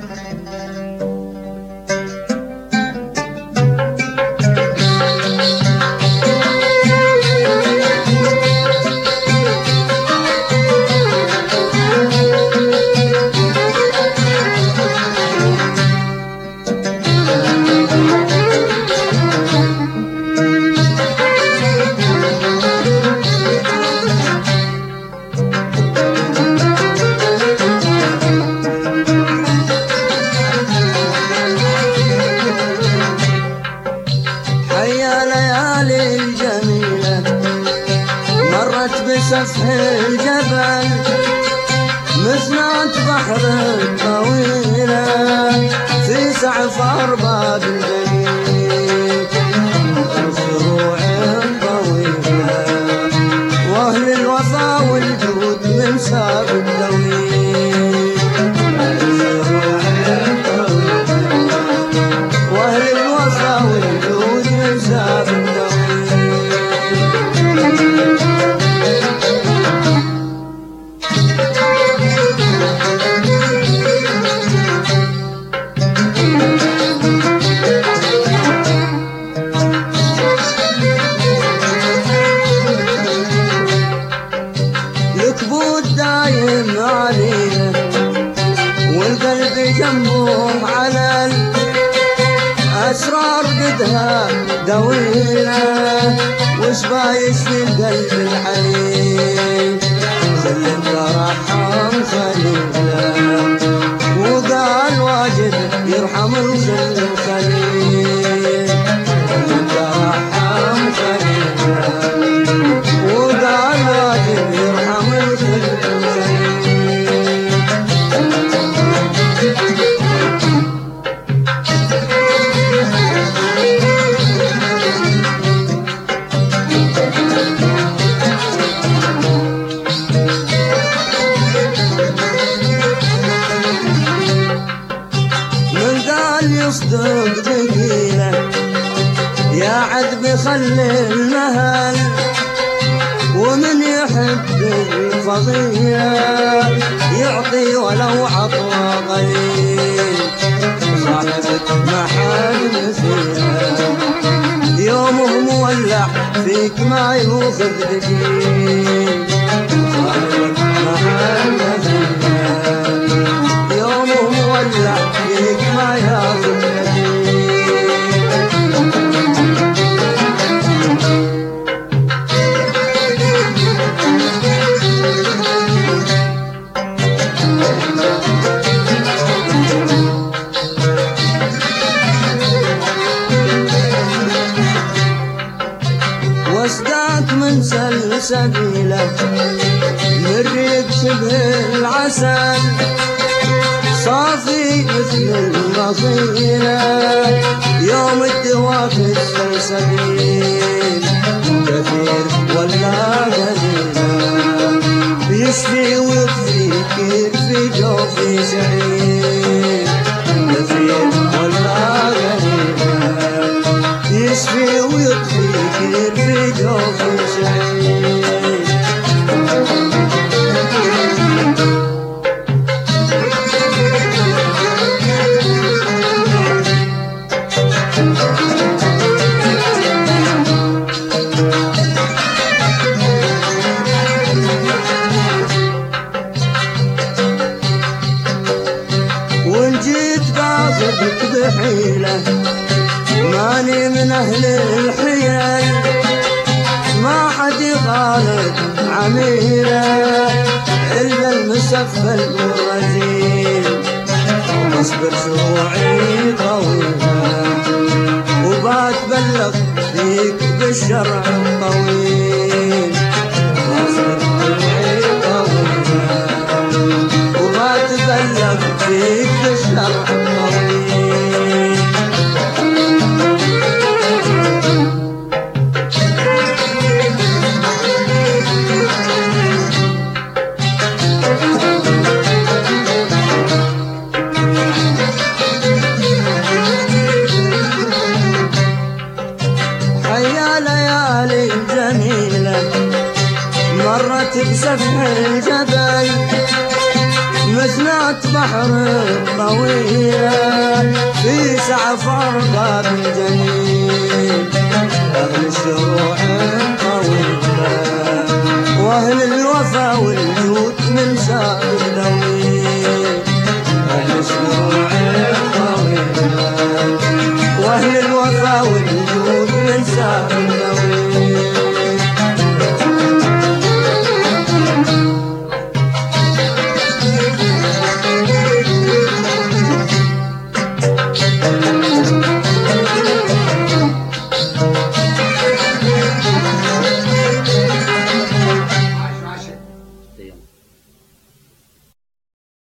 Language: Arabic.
بسفح الجبل مثنات بحر طويلة في سعف أرباب الجليل الزروع الطويلة وأهل الوفا والجود من ساب الدويل الزروع الطويلة وأهل الوفا والجود من ساب الدويل. الكبود دايم علينا والقلب جنبهم علل أسرار قدها دويلة وشبايش في القلب الحنين سلم ترحم خليله وقال واجب يرحم الخل الخليل سلم ترحم خليله وقال واجب يرحم الخل الخليل. يصدق بقيله يا عذب خلي المهل ومن يحب الفضيلة يعطي ولو عطوة قليل صاحبك محل مثيله يومه مولع فيك ما يوخذ دقيق صاحبك محل مثيله يومه مولع فيك ما ياخذ واسدات من سلسبيله مريق شبه العسل صافي مثل النصيلة يوم الدواء في السلسبيل كثير ولا قليلة يشفي ويكفيك يكفي جوفي سعيد كثير ولا قليلة يشفي ويكفيك يكفي جوفي سعيد. وإن جيت باخذك بحيلة ماني من أهل الحيل ما حد يخالط عميلة إلا المسفل والرزيل واصبر شروعي طويلة وبتبلغ فيك بالشرع الطويل واصبر شروعي طويلة وبتبلغ فيك بالشرع الطويل. حيا ليالي جميلة مرت بسفح الجبل مثنات البحر الطويل في سعف أرباب الجميل أهل الشروع الطويلة وأهل الوفا والجود من سابق دويل